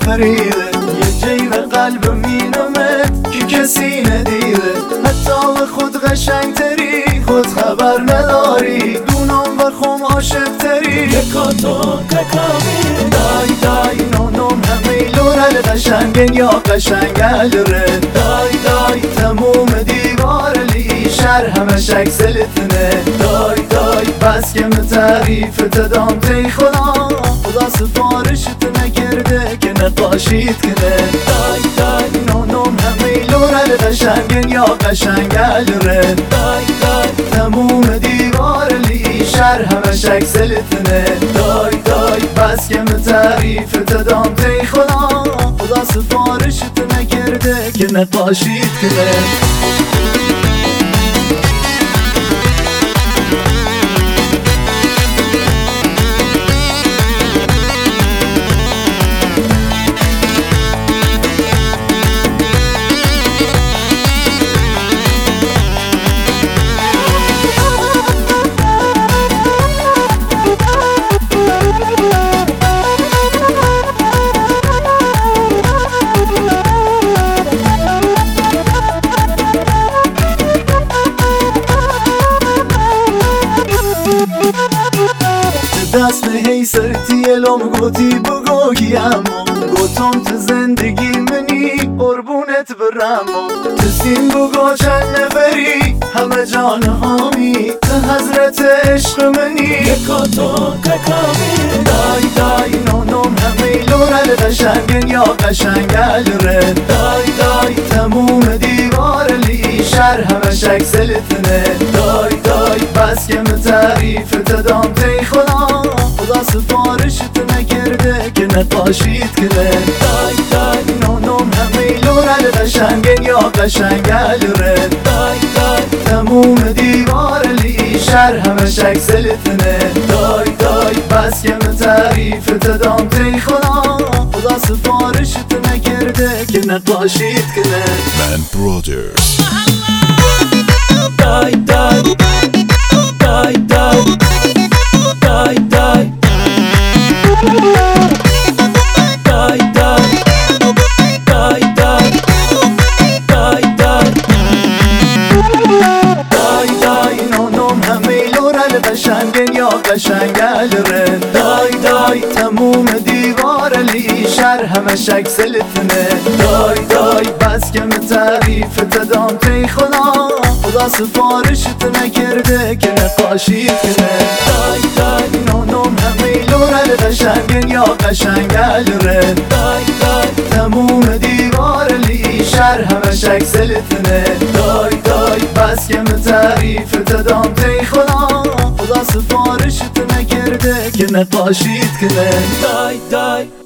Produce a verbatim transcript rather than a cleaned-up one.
فریده یه جیب قلب مینمت که کسی ندیده، حتی به خود قشنگ تری خود خبر نداری، دونم و خم عاشق تری یکاتون ککامی دای دای نونم همه لورل قشنگن یا قشنگل ره دای دای تموم دیوار لی شهر همش اکسلتنه دای دای بس که تعریف تدام تی خدا خدا سفارشت نکرده که نقاشیت کنه دای دای نونم همه لورل قشنگن یا قشنگل ره دای دای تموم دیوار لی شهر همش اکسلتنه دای دای بس که تعریف تدام تی خدا خدا سفارشت نکرده که نقاشیت کنه دست هی سرتی الام گوتی بگو گیم گوتم تو زندگی منی قربونت برم تسیم بگو چند نفری همه جان هامی تو حضرت عشق منی یکاتون ککامی دای دای نونم همه لورل قشنگن یا قشنگل ره دای دای تموم دیوار لی شهر همش اکسلتنه دای دای بس که تعریف تدام تی خدا خدا سفارشت نکرده که نقاشیت کنه دای دای نونم همه لورل قشنگن یا قشنگل ره دای دای تموم دیوار لی شهر همش اکسلتنه دای دای بس که تعریف تدام تی خدا خدا سفارشت نکرده که نقاشیت کنه Man Brothers دای دای دای دای دای دای دای دای دای دای دای دای دای دای نونم همه لورل قشنگن یا قشنگل ره دای دای تموم دیوار لی شهر همش اکسلتنه دای دای بس که تعریف تدام تی خدا خدا سفارشت نکرده که نقاشیت کنه دای دای نونم همه لورل قشنگن یا قشنگل ره دای دای تموم دیوار لی شهر همش اکسلتنه دای دای بس که تعریف تدام تی خدا خدا سفارشت نکرده که نقاشیت کنه دای دای